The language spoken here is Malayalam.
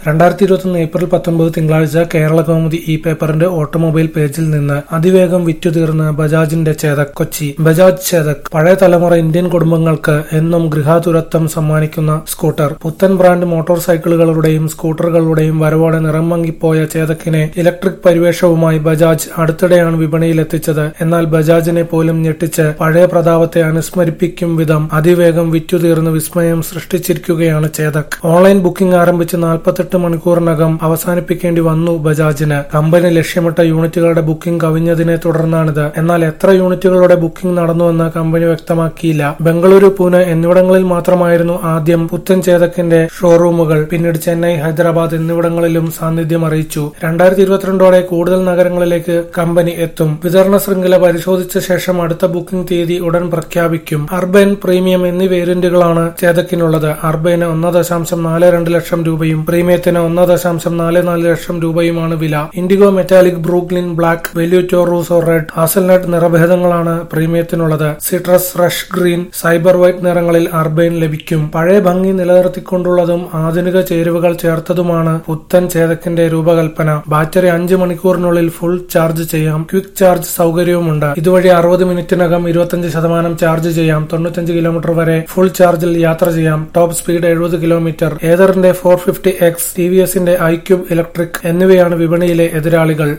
2021 ഏപ്രിൽ 19 തിങ്കളാഴ്ച കേരളകൗമുദി ഈ പേപ്പറിന്റെ ഓട്ടോമൊബൈൽ പേജിൽ നിന്ന് അതിവേഗം വിറ്റുതീർന്ന് ബജാജിന്റെ ചേതക്. കൊച്ചി. ബജാജ് ചേതക് പഴയ തലമുറ ഇന്ത്യൻ കുടുംബങ്ങൾക്ക് എന്നും ഗൃഹാതുരത്വം സമ്മാനിക്കുന്ന സ്കൂട്ടർ. പുത്തൻ ബ്രാൻഡ് മോട്ടോർ സൈക്കിളുകളുടെയും സ്കൂട്ടറുകളുടെയും വരവോടെ നിറം മങ്ങിപ്പോയ ചേതക്കിനെ ഇലക്ട്രിക് പരിവേഷവുമായി ബജാജ് അടുത്തിടെയാണ് വിപണിയിലെത്തിച്ചത്. എന്നാൽ ബജാജിനെ പോലും ഞെട്ടിച്ച് പഴയ പ്രതാപത്തെ അനുസ്മരിപ്പിക്കും വിധം അതിവേഗം വിറ്റുതീർന്ന് വിസ്മയം സൃഷ്ടിച്ചിരിക്കുകയാണ് ചേതക്. ഓൺലൈൻ ബുക്കിംഗ് ആരംഭിച്ച് 48 മണിക്കൂറിനകം അവസാനിപ്പിക്കേണ്ടി വന്നു ബജാജിന്. കമ്പനി ലക്ഷ്യമിട്ട യൂണിറ്റുകളുടെ ബുക്കിംഗ് കവിഞ്ഞതിനെ തുടർന്നാണിത്. എന്നാൽ എത്ര യൂണിറ്റുകളുടെ ബുക്കിംഗ് നടന്നുവെന്ന് കമ്പനി വ്യക്തമാക്കിയില്ല. ബംഗളൂരു, പൂനെ എന്നിവിടങ്ങളിൽ മാത്രമായിരുന്നു ആദ്യം പുത്തൻ ചേതക്കിന്റെ ഷോറൂമുകൾ. പിന്നീട് ചെന്നൈ, ഹൈദരാബാദ് എന്നിവിടങ്ങളിലും സാന്നിധ്യം അറിയിച്ചു. 2022ഓടെ കൂടുതൽ നഗരങ്ങളിലേക്ക് കമ്പനി എത്തും. വിതരണ ശൃംഖല പരിശോധിച്ച ശേഷം അടുത്ത ബുക്കിംഗ് തീയതി ഉടൻ പ്രഖ്യാപിക്കും. അർബൻ, പ്രീമിയം എന്നീ വേരിയന്റുകളാണ് ചേതക്കിനുള്ളത്. അർബന് 1.42 ലക്ഷം രൂപയും പ്രീമിയത്തിന് 1.44 ലക്ഷം രൂപയുമാണ് വില. Indigo, metallic, Brooklyn black, velluto, rosso red, hazelnut നിറഭേദങ്ങളാണ് പ്രീമിയത്തിനുള്ളത്. Citrus, rush green, cyber white നിറങ്ങളിൽ അർബൻ ലഭിക്കും. പഴയ ഭംഗി നിലനിർത്തിക്കൊണ്ടുള്ളതും ആധുനിക ചേരുവകൾ ചേർത്തതുമാണ് പുത്തൻ ചേതക്കിന്റെ രൂപകൽപ്പന. ബാറ്ററി 5 മണിക്കൂറിനുള്ളിൽ ഫുൾ ചാർജ് ചെയ്യാം. ക്വിക്ക് ചാർജ് സൗകര്യവുമുണ്ട്. ഇതുവഴി 60 മിനിറ്റിനകം 25% ചാർജ് ചെയ്യാം. 95 കിലോമീറ്റർ വരെ ഫുൾ ചാർജിൽ യാത്ര ചെയ്യാം. Top speed 70 kilometre. ഏതറിന്റെ 450X, ടി വി എസിന്റെ iQube ഇലക്ട്രിക് എന്നിവയാണ് വിപണിയിലെ എതിരാളികൾ.